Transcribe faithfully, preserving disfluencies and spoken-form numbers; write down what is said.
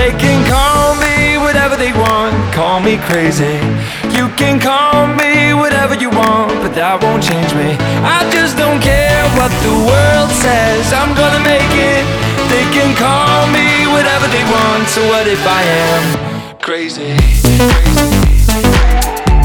They can call me whatever they want, call me crazy. You can call me whatever you want, but that won't change me. I just don't care what the world says, I'm gonna make it. They can call me whatever they want, so what if I am crazy? Crazy.